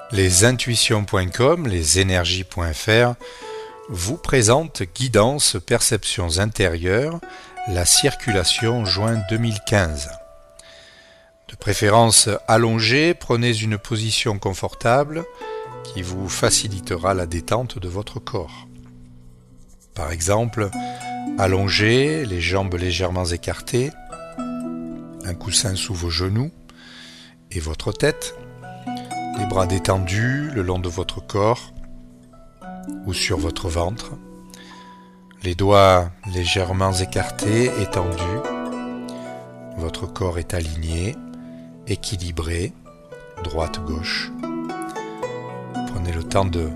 Lesintuitions.com, lesénergies.fr vous présentent Guidance Perceptions Intérieures, la circulation juin 2015. De préférence allongée, prenez une position confortable qui vous facilitera la détente de votre corps. Par exemple, allongé, les jambes légèrement écartées, un coussin sous vos genoux et votre tête, les bras détendus le long de votre corps ou sur votre ventre, les doigts légèrement écartés, étendus, votre corps est aligné, équilibré, droite-gauche. Prenez le temps de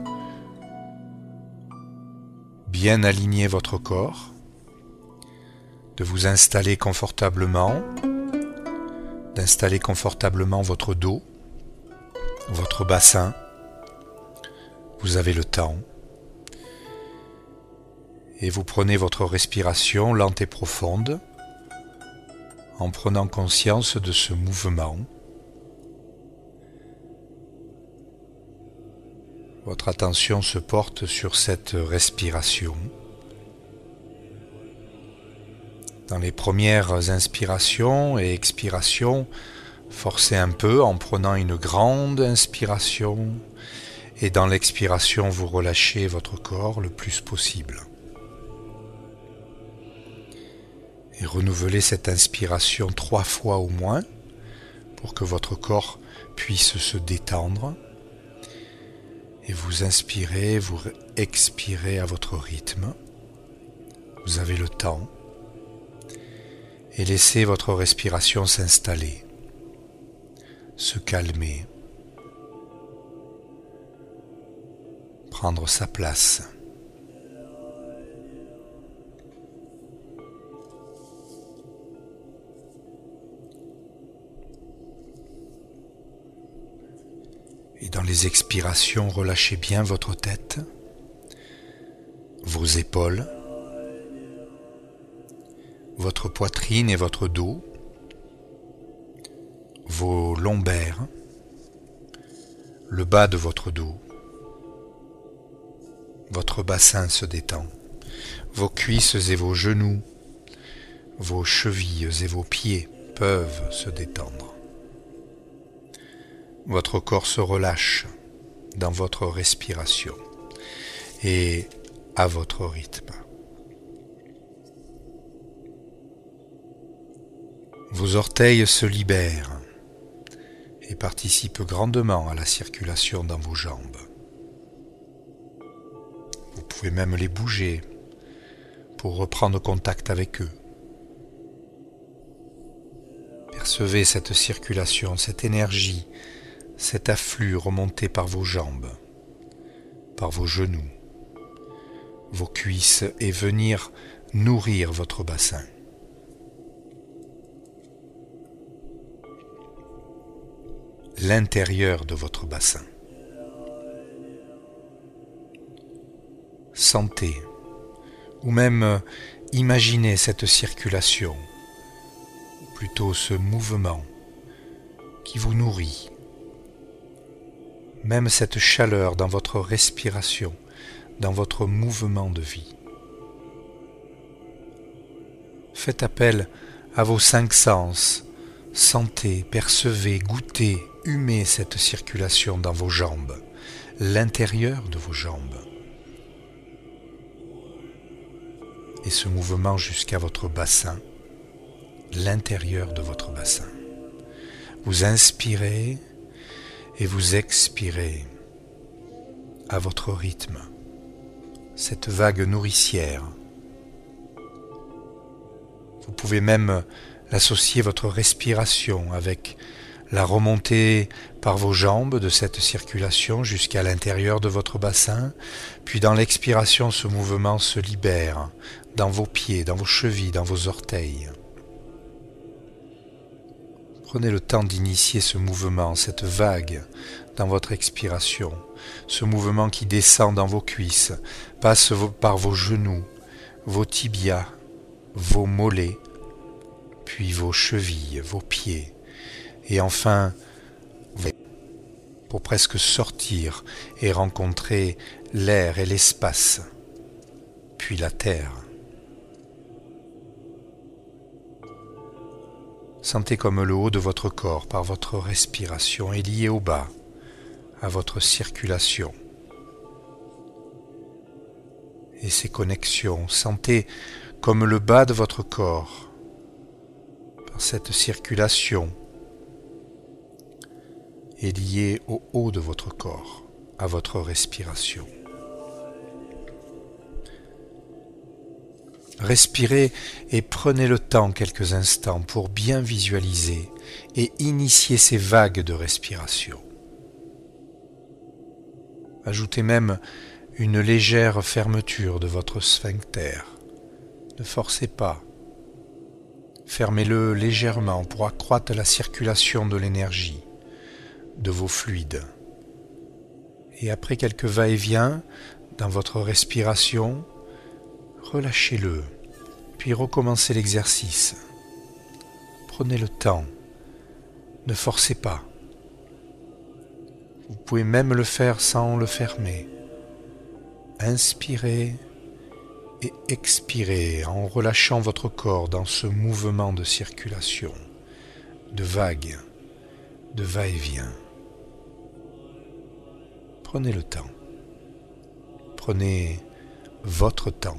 bien aligner votre corps, de vous installer confortablement, d'installer confortablement votre dos, votre bassin. Vous avez le temps. Et vous prenez votre respiration lente et profonde en prenant conscience de ce mouvement. Votre attention se porte sur cette respiration. Dans les premières inspirations et expirations, forcez un peu en prenant une grande inspiration et dans l'expiration, vous relâchez votre corps le plus possible. Et renouvelez cette inspiration 3 fois au moins pour que votre corps puisse se détendre. Et vous inspirez, vous expirez à votre rythme. Vous avez le temps. Et laissez votre respiration s'installer, se calmer, prendre sa place. Et dans les expirations, relâchez bien votre tête, vos épaules, votre poitrine et votre dos, vos lombaires, le bas de votre dos. Votre bassin se détend, vos cuisses et vos genoux, vos chevilles et vos pieds peuvent se détendre. Votre corps se relâche dans votre respiration et à votre rythme. Vos orteils se libèrent et participent grandement à la circulation dans vos jambes. Vous pouvez même les bouger pour reprendre contact avec eux. Percevez cette circulation, cette énergie, cet afflux remonté par vos jambes, par vos genoux, vos cuisses et venir nourrir votre bassin. L'intérieur de votre bassin. Sentez, ou même imaginez cette circulation, ou plutôt ce mouvement qui vous nourrit, même cette chaleur dans votre respiration, dans votre mouvement de vie. Faites appel à vos 5 sens, sentez, percevez, goûtez, humez cette circulation dans vos jambes, l'intérieur de vos jambes. Et ce mouvement jusqu'à votre bassin, l'intérieur de votre bassin. Vous inspirez et vous expirez à votre rythme, cette vague nourricière. Vous pouvez même l'associer votre respiration avec la remontée par vos jambes de cette circulation jusqu'à l'intérieur de votre bassin, puis dans l'expiration, ce mouvement se libère dans vos pieds, dans vos chevilles, dans vos orteils. Prenez le temps d'initier ce mouvement, cette vague dans votre expiration, ce mouvement qui descend dans vos cuisses, passe par vos genoux, vos tibias, vos mollets, puis vos chevilles, vos pieds, et enfin pour presque sortir et rencontrer l'air et l'espace, puis la terre. Sentez comme le haut de votre corps, par votre respiration, est lié au bas, à votre circulation. Et ces connexions, sentez comme le bas de votre corps, par cette circulation, est lié au haut de votre corps, à votre respiration. Respirez et prenez le temps quelques instants pour bien visualiser et initier ces vagues de respiration. Ajoutez même une légère fermeture de votre sphincter. Ne forcez pas. Fermez-le légèrement pour accroître la circulation de l'énergie, de vos fluides. Et après quelques va-et-vient dans votre respiration, relâchez-le, puis recommencez l'exercice. Prenez le temps, ne forcez pas. Vous pouvez même le faire sans le fermer. Inspirez et expirez en relâchant votre corps dans ce mouvement de circulation, de vagues, de va-et-vient. Prenez le temps. Prenez votre temps.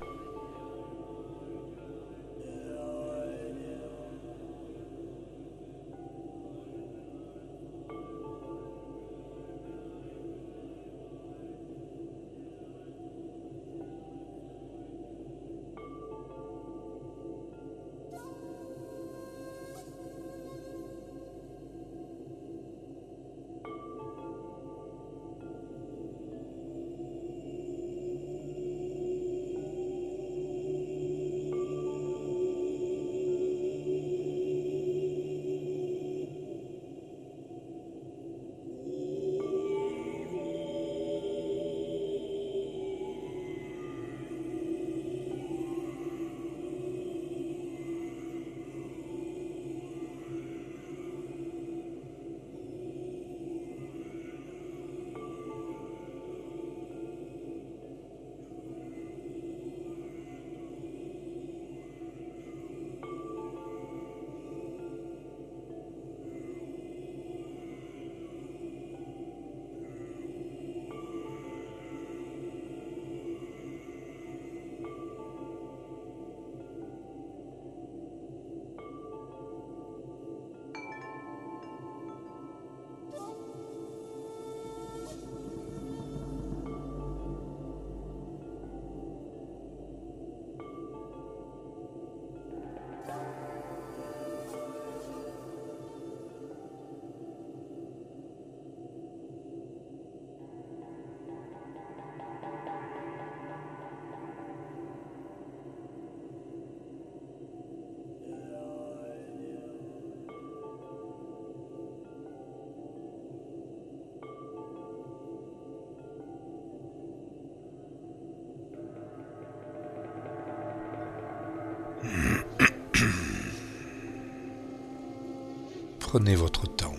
Prenez votre temps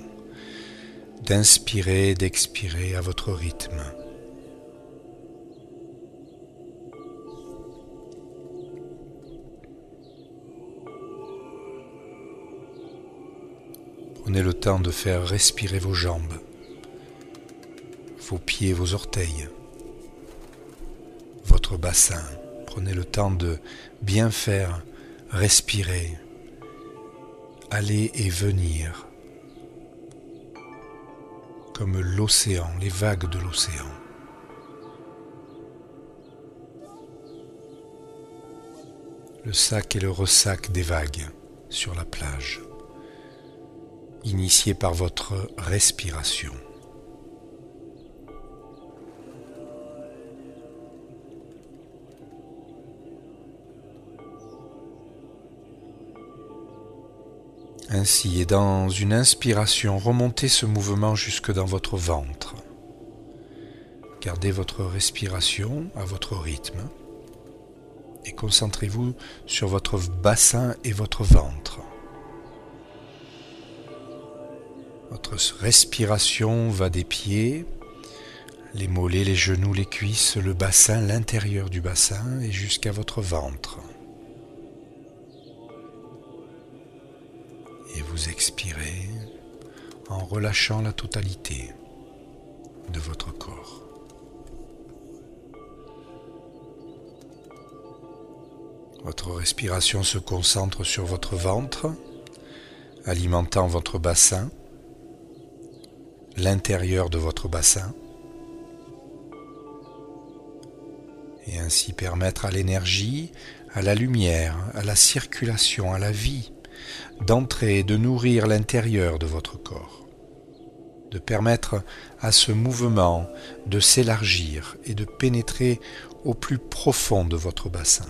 d'inspirer et d'expirer à votre rythme. Prenez le temps de faire respirer vos jambes, vos pieds, vos orteils, votre bassin. Prenez le temps de bien faire respirer, aller et venir, comme l'océan, les vagues de l'océan. Le sac et le ressac des vagues sur la plage, initié par votre respiration. Ainsi, et dans une inspiration, remontez ce mouvement jusque dans votre ventre. Gardez votre respiration à votre rythme et concentrez-vous sur votre bassin et votre ventre. Votre respiration va des pieds, les mollets, les genoux, les cuisses, le bassin, l'intérieur du bassin et jusqu'à votre ventre. Et vous expirez en relâchant la totalité de votre corps. Votre respiration se concentre sur votre ventre, alimentant votre bassin, l'intérieur de votre bassin, et ainsi permettre à l'énergie, à la lumière, à la circulation, à la vie, d'entrer et de nourrir l'intérieur de votre corps, de permettre à ce mouvement de s'élargir et de pénétrer au plus profond de votre bassin.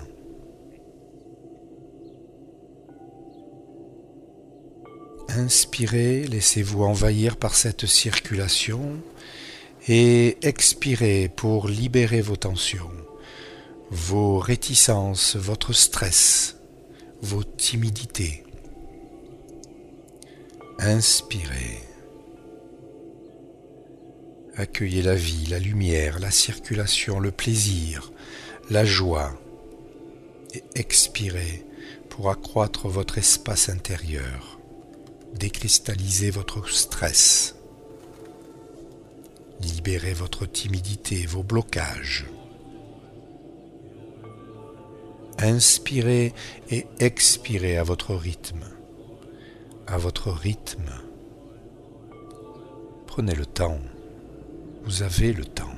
Inspirez, laissez-vous envahir par cette circulation et expirez pour libérer vos tensions, vos réticences, votre stress, vos timidités. Inspirez. Accueillez la vie, la lumière, la circulation, le plaisir, la joie et expirez pour accroître votre espace intérieur. Décristallisez votre stress. Libérez votre timidité, vos blocages. Inspirez et expirez à votre rythme. À votre rythme. Prenez le temps. Vous avez le temps.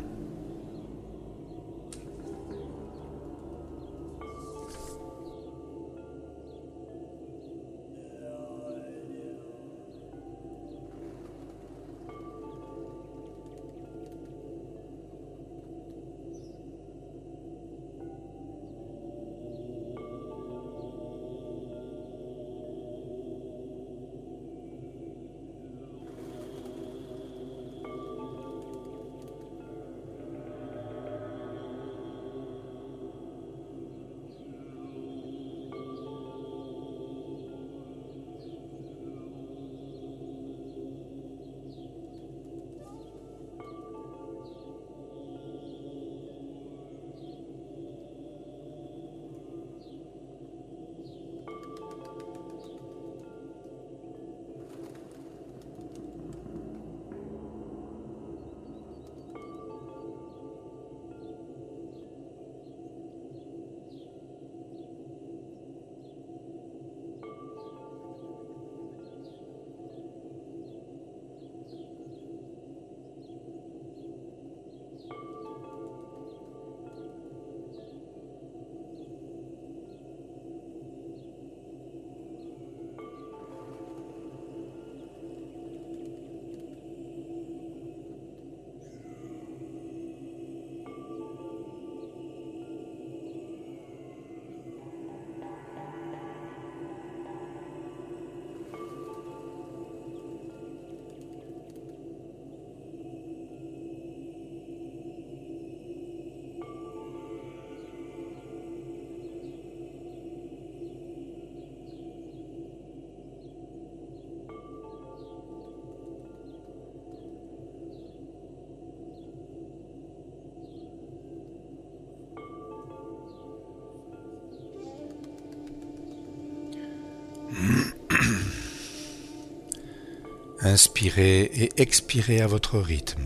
Inspirez et expirez à votre rythme.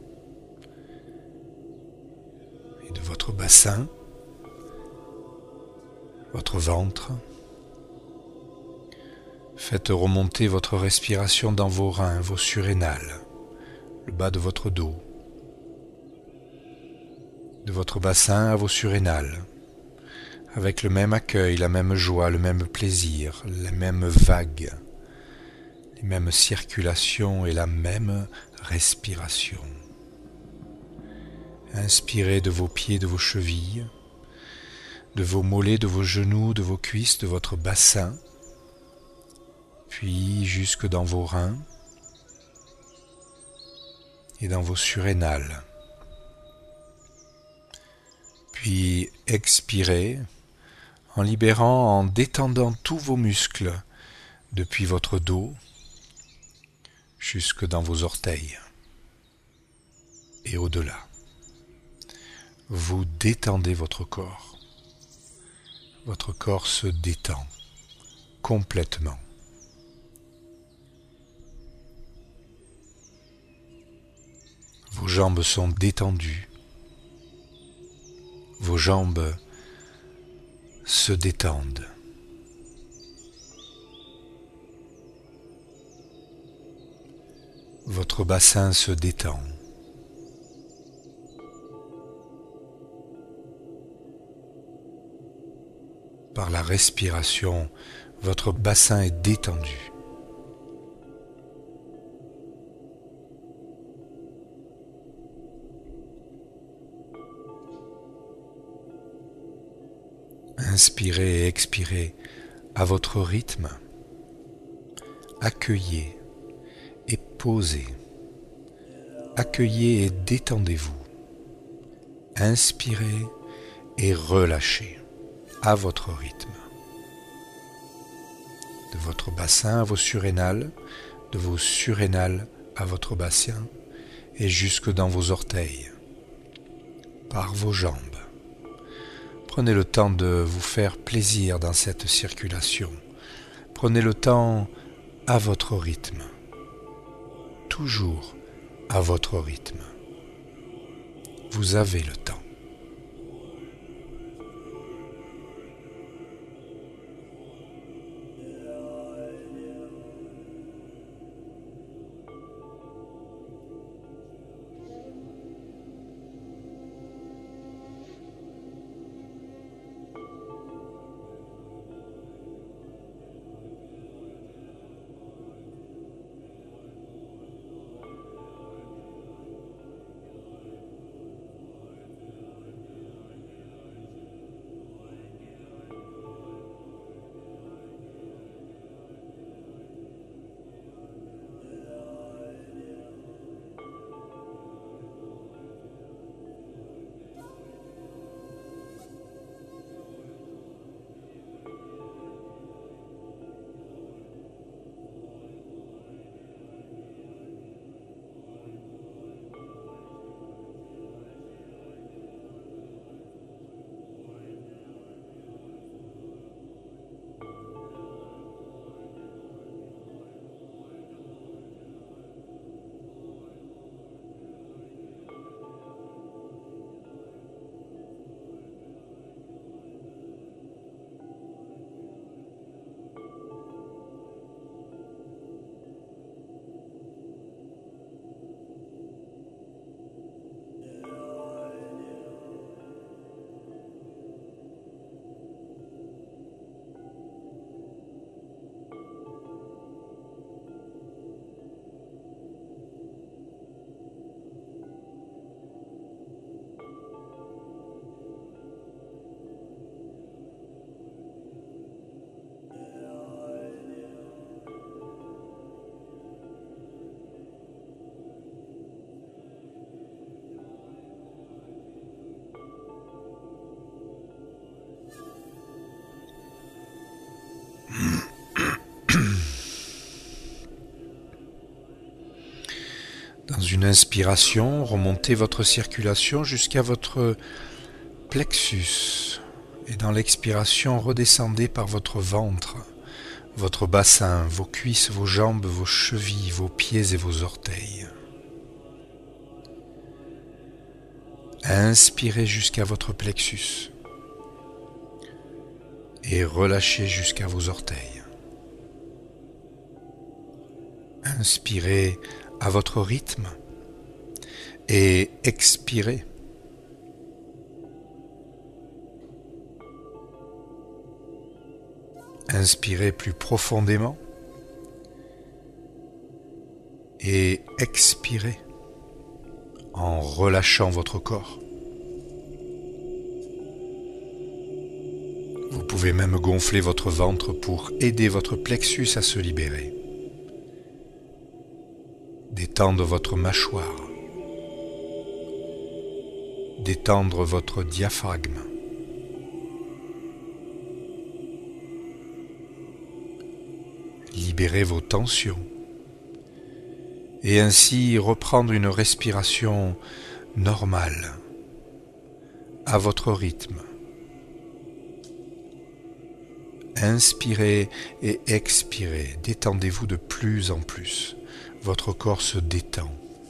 Et de votre bassin, votre ventre, faites remonter votre respiration dans vos reins, vos surrénales, le bas de votre dos, de votre bassin à vos surrénales, avec le même accueil, la même joie, le même plaisir, les mêmes vagues, les mêmes circulations et la même respiration. Inspirez de vos pieds, de vos chevilles, de vos mollets, de vos genoux, de vos cuisses, de votre bassin, puis jusque dans vos reins et dans vos surrénales. Puis expirez en libérant, en détendant tous vos muscles depuis votre dos jusque dans vos orteils et au-delà. Vous détendez votre corps. Votre corps se détend complètement. Vos jambes sont détendues. Vos jambes se détendent. Votre bassin se détend. Par la respiration, votre bassin est détendu. Inspirez et expirez à votre rythme. Accueillez et posez. Accueillez et détendez-vous. Inspirez et relâchez à votre rythme. De votre bassin à vos surrénales, de vos surrénales à votre bassin et jusque dans vos orteils, par vos jambes. Prenez le temps de vous faire plaisir dans cette circulation. Prenez le temps à votre rythme. Toujours à votre rythme. Vous avez le temps. Dans une inspiration, remontez votre circulation jusqu'à votre plexus. Et dans l'expiration, redescendez par votre ventre, votre bassin, vos cuisses, vos jambes, vos chevilles, vos pieds et vos orteils. Inspirez jusqu'à votre plexus et relâchez jusqu'à vos orteils. Inspirez à votre rythme et expirez. Inspirez plus profondément et expirez en relâchant votre corps. Vous pouvez même gonfler votre ventre pour aider votre plexus à se libérer. Détendre votre mâchoire. Détendre votre diaphragme. Libérez vos tensions. et ainsi reprendre une respiration normale, à votre rythme. Inspirez et expirez, détendez-vous de plus en plus. Votre corps se détend.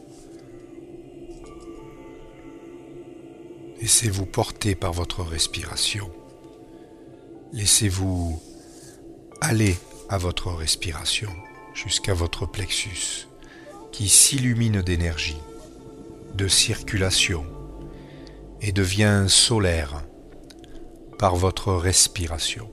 Laissez-vous porter par votre respiration. Laissez-vous aller à votre respiration jusqu'à votre plexus qui s'illumine d'énergie, de circulation et devient solaire par votre respiration.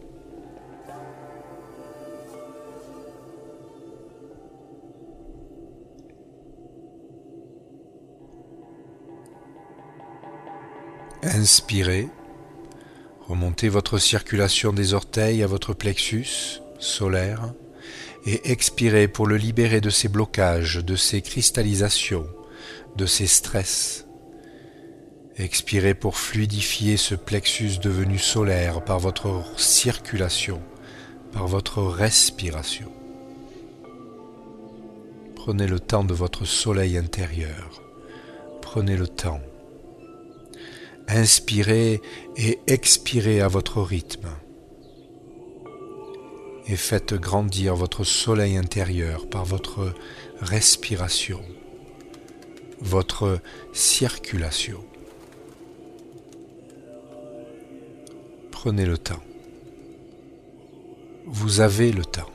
Inspirez, remontez votre circulation des orteils à votre plexus solaire et expirez pour le libérer de ses blocages, de ses cristallisations, de ses stress. Expirez pour fluidifier ce plexus devenu solaire par votre circulation, par votre respiration. Prenez le temps de votre soleil intérieur. Prenez le temps. Inspirez et expirez à votre rythme. Et faites grandir votre soleil intérieur par votre respiration, votre circulation. Prenez le temps. Vous avez le temps.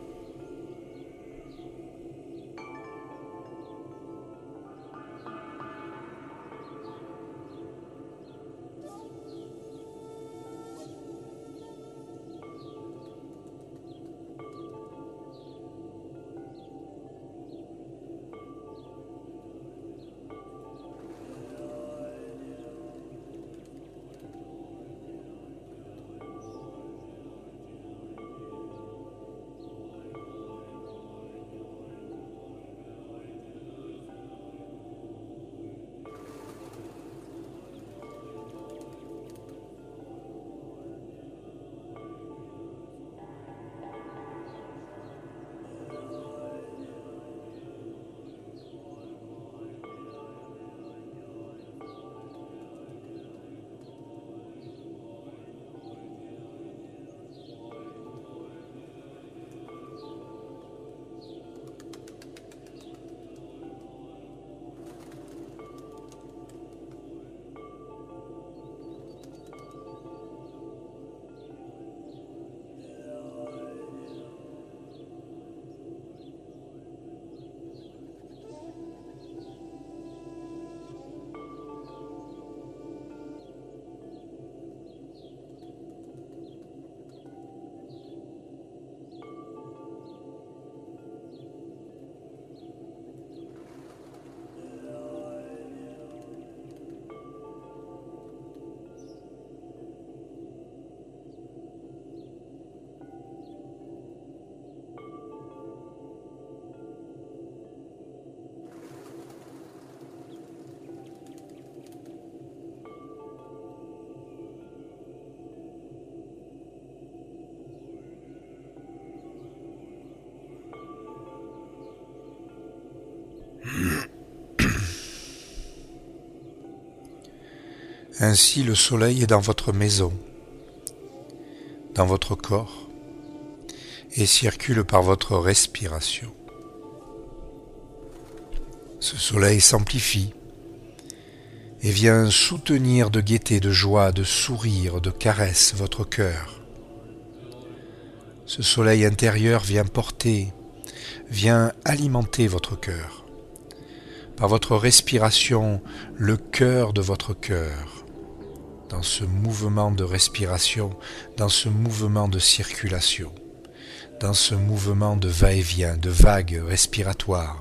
Ainsi, le soleil est dans votre maison, dans votre corps, et circule par votre respiration. Ce soleil s'amplifie et vient soutenir de gaieté, de joie, de sourire, de caresse votre cœur. Ce soleil intérieur vient porter, vient alimenter votre cœur. Par votre respiration, le cœur de votre cœur, dans ce mouvement de respiration, dans ce mouvement de circulation, dans ce mouvement de va-et-vient, de vagues respiratoires,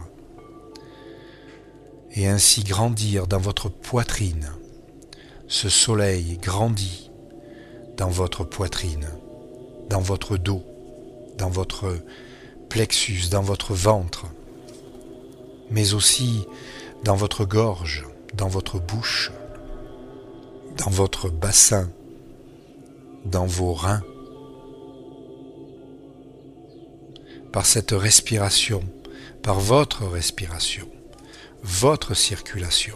et ainsi grandir dans votre poitrine. Ce soleil grandit dans votre poitrine, dans votre dos, dans votre plexus, dans votre ventre, mais aussi dans votre gorge, dans votre bouche, dans votre bassin, dans vos reins. Par cette respiration, par votre respiration, votre circulation.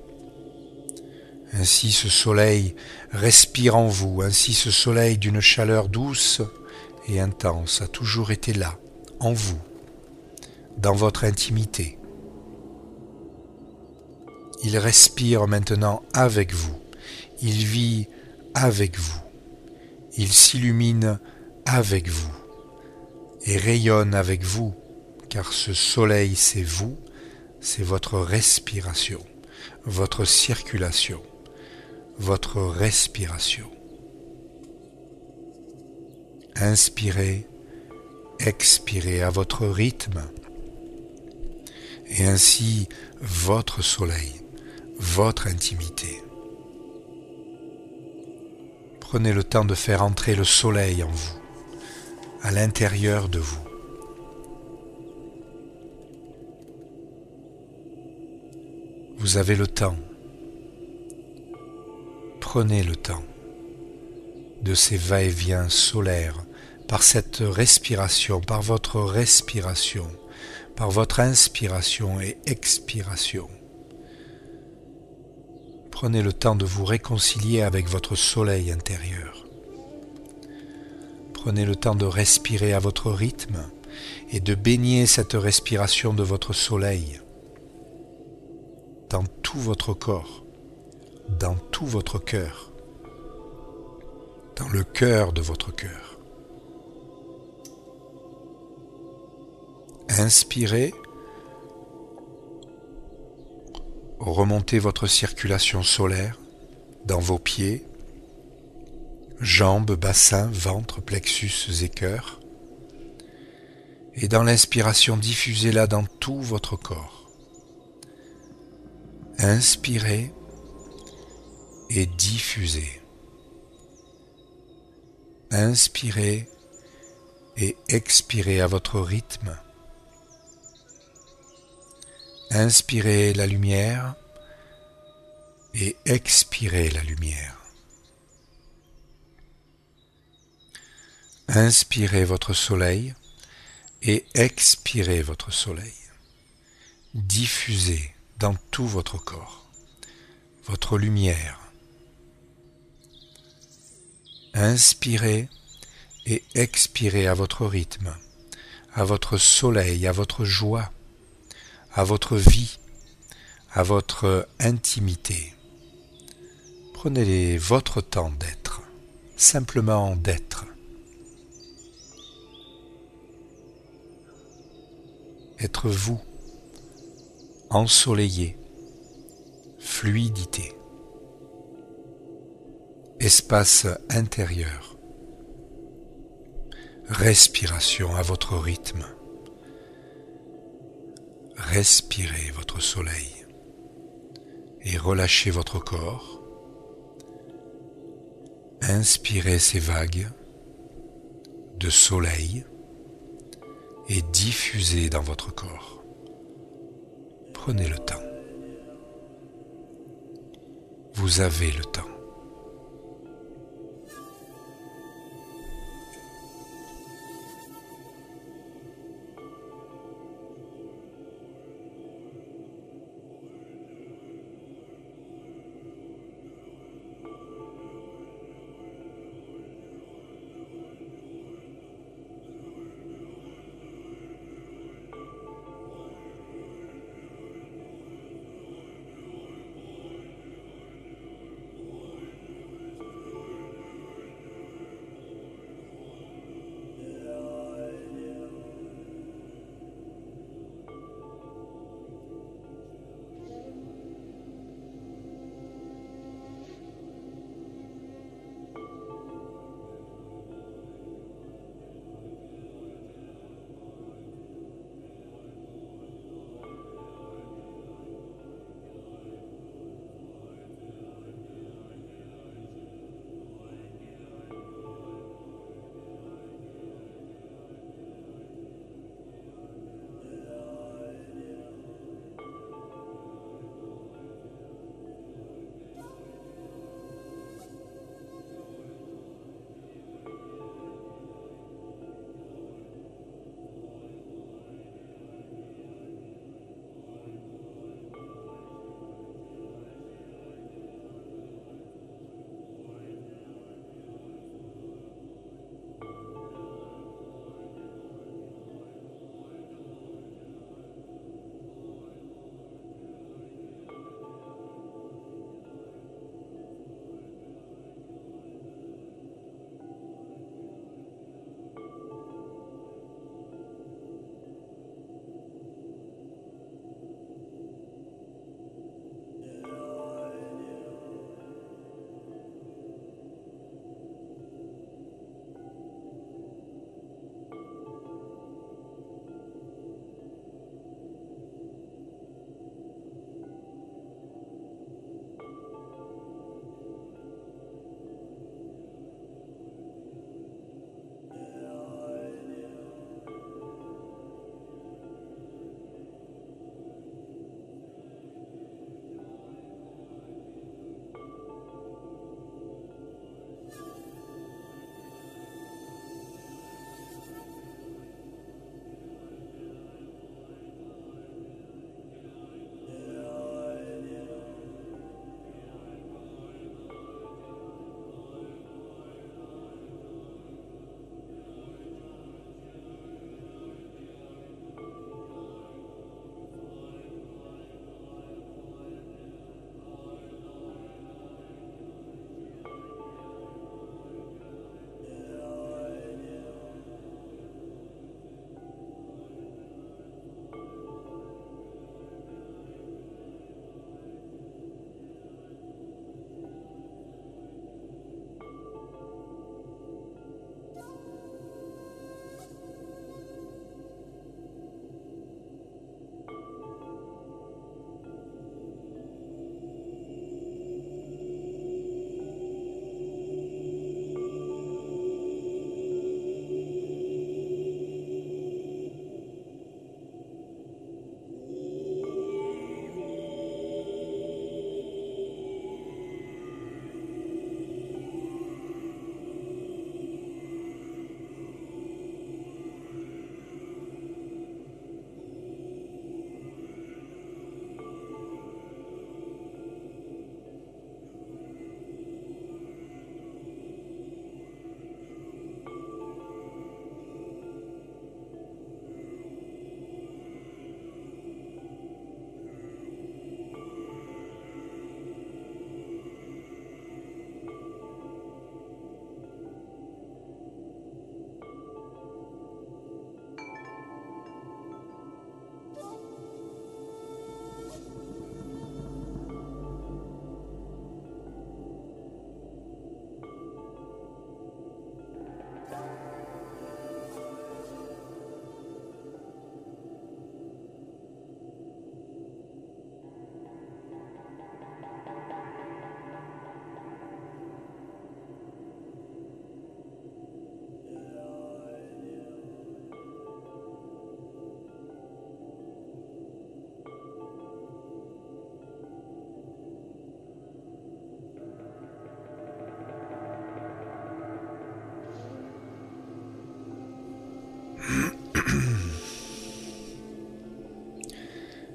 Ainsi ce soleil respire en vous, ainsi ce soleil d'une chaleur douce et intense a toujours été là, en vous, dans votre intimité. Il respire maintenant avec vous, il vit avec vous, il s'illumine avec vous et rayonne avec vous, car ce soleil c'est vous, c'est votre respiration, votre circulation, votre respiration. Inspirez, expirez à votre rythme, et ainsi votre soleil, votre intimité. Prenez le temps de faire entrer le soleil en vous, à l'intérieur de vous. Vous avez le temps. Prenez le temps de ces va-et-vient solaires par cette respiration, par votre respiration, par votre inspiration et expiration. Prenez le temps de vous réconcilier avec votre soleil intérieur. Prenez le temps de respirer à votre rythme et de baigner cette respiration de votre soleil dans tout votre corps, dans tout votre cœur, dans le cœur de votre cœur. Inspirez, remontez votre circulation solaire dans vos pieds, jambes, bassin, ventre, plexus et cœur. Et dans l'inspiration, diffusez-la dans tout votre corps. Inspirez et diffusez. Inspirez et expirez à votre rythme. Inspirez la lumière et expirez la lumière. Inspirez votre soleil et expirez votre soleil. Diffusez dans tout votre corps votre lumière. Inspirez et expirez à votre rythme, à votre soleil, à votre joie, à votre vie, à votre intimité. Prenez votre temps d'être, simplement d'être. Être vous, ensoleillé, fluidité, espace intérieur, respiration à votre rythme. Respirez votre soleil et relâchez votre corps. Inspirez ces vagues de soleil et diffusez dans votre corps. Prenez le temps. Vous avez le temps.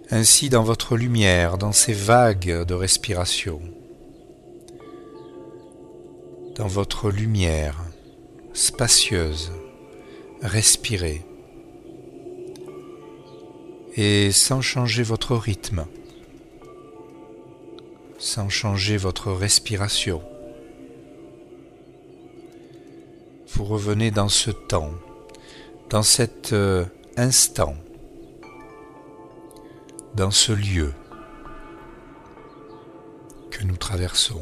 Ainsi, dans votre lumière, dans ces vagues de respiration, dans votre lumière spacieuse, respirez, et sans changer votre rythme, sans changer votre respiration, vous revenez dans ce temps, dans cet instant, dans ce lieu que nous traversons.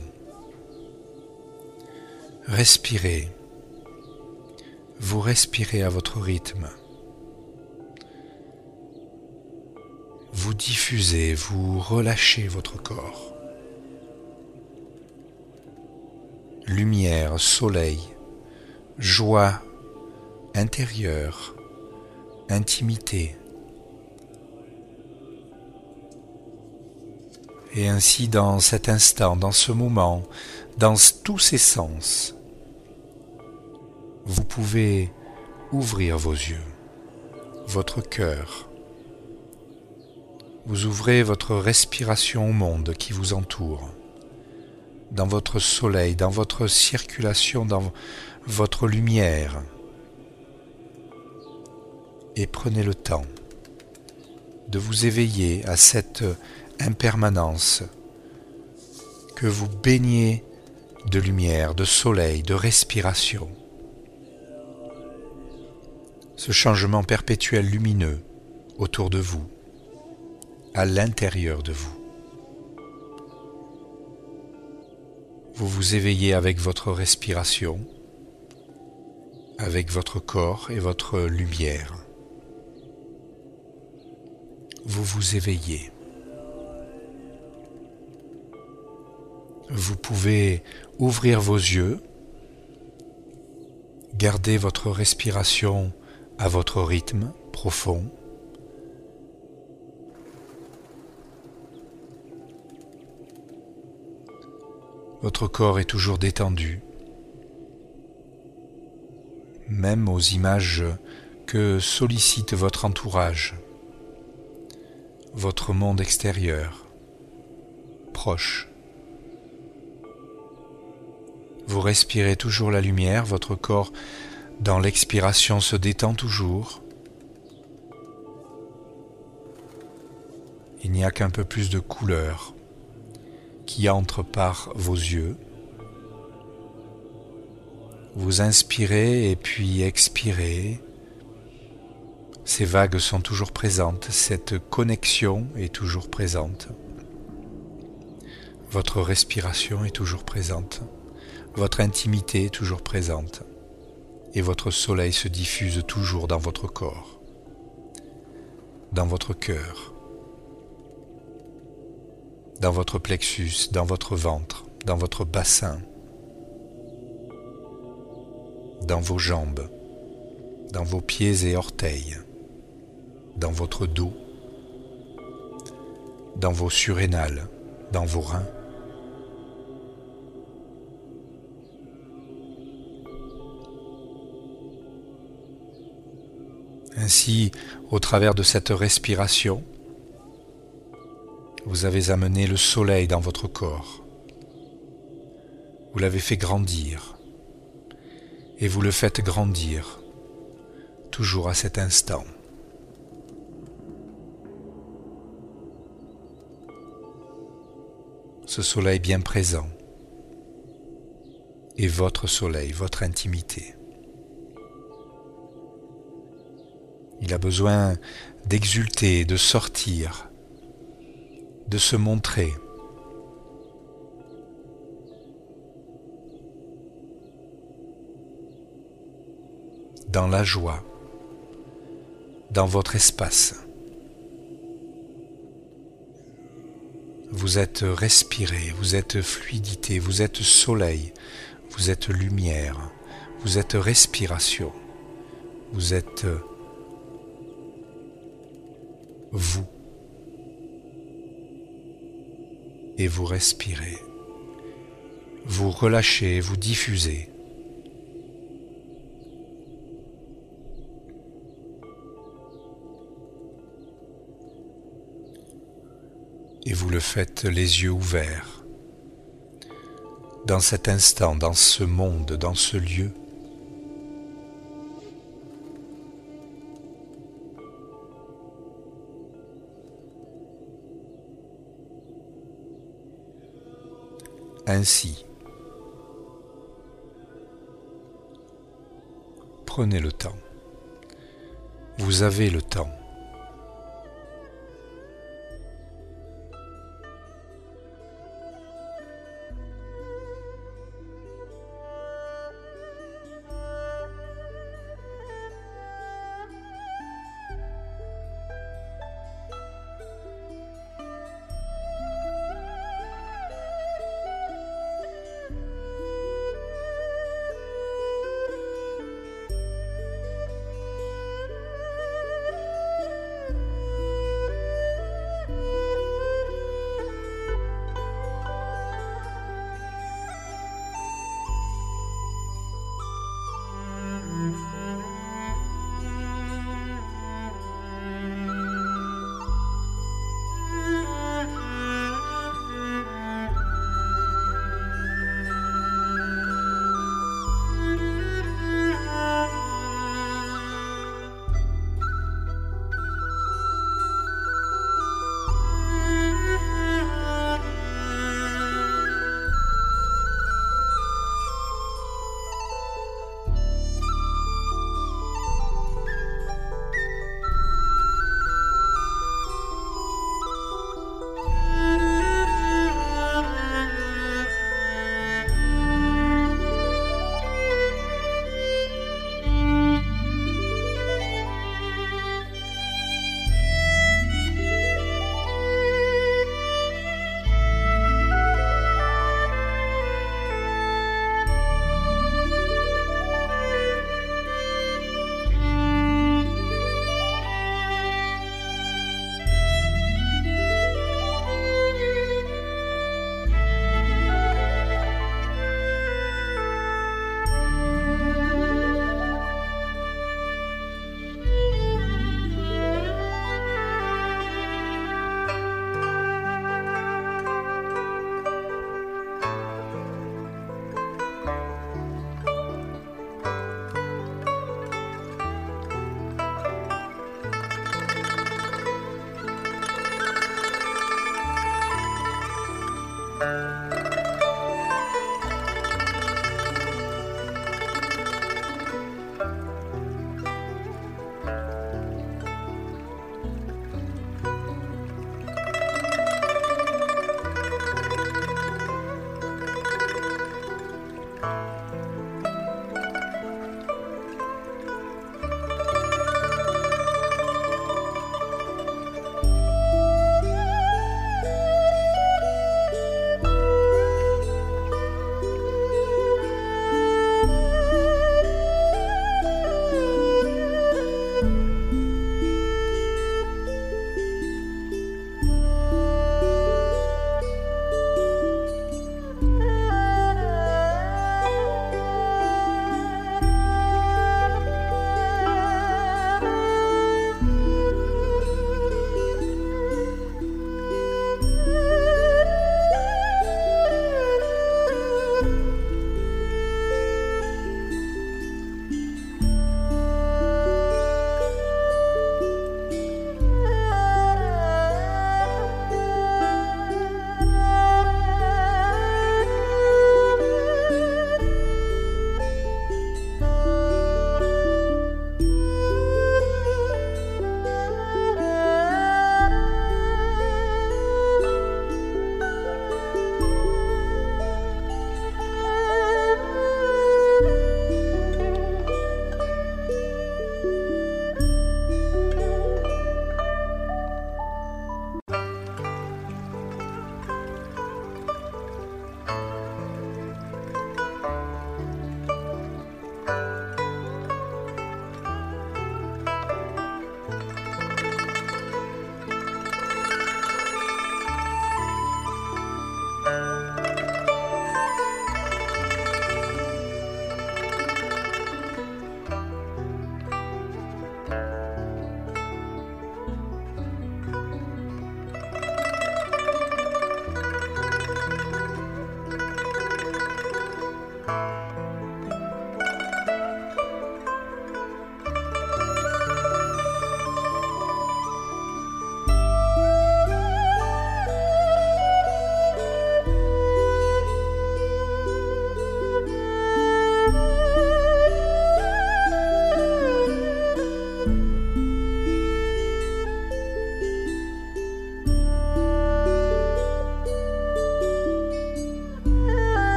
Respirez, vous respirez à votre rythme. Vous diffusez, vous relâchez votre corps. Lumière, soleil, joie intérieure, intimité. Et ainsi dans cet instant, dans ce moment, dans tous ces sens, vous pouvez ouvrir vos yeux, votre cœur. Vous ouvrez votre respiration au monde qui vous entoure, dans votre soleil, dans votre circulation, dans votre lumière. Et prenez le temps de vous éveiller à cette impermanence, que vous baignez de lumière, de soleil, de respiration. Ce changement perpétuel lumineux autour de vous, à l'intérieur de vous. Vous vous éveillez avec votre respiration, avec votre corps et votre lumière. Vous vous éveillez. Vous pouvez ouvrir vos yeux, garder votre respiration à votre rythme profond. Votre corps est toujours détendu, même aux images que sollicite votre entourage, votre monde extérieur, proche. Vous respirez toujours la lumière, votre corps dans l'expiration se détend toujours. Il n'y a qu'un peu plus de couleur qui entre par vos yeux. Vous inspirez et puis expirez. Ces vagues sont toujours présentes, cette connexion est toujours présente. Votre respiration est toujours présente, votre intimité est toujours présente et votre soleil se diffuse toujours dans votre corps, dans votre cœur, dans votre plexus, dans votre ventre, dans votre bassin, dans vos jambes, dans vos pieds et orteils, dans votre dos, dans vos surrénales, dans vos reins. Ainsi, au travers de cette respiration, vous avez amené le soleil dans votre corps. Vous l'avez fait grandir. Et vous le faites grandir, toujours à cet instant. Ce soleil bien présent est votre soleil, votre intimité. Il a besoin d'exulter, de sortir, de se montrer. Dans la joie, dans votre espace. Vous êtes respiré, vous êtes fluidité, vous êtes soleil, vous êtes lumière, vous êtes respiration, vous êtes vous. Et vous respirez, vous relâchez, vous diffusez. et vous le faites les yeux ouverts. Dans cet instant, dans ce monde, dans ce lieu, ainsi, prenez le temps. Vous avez le temps.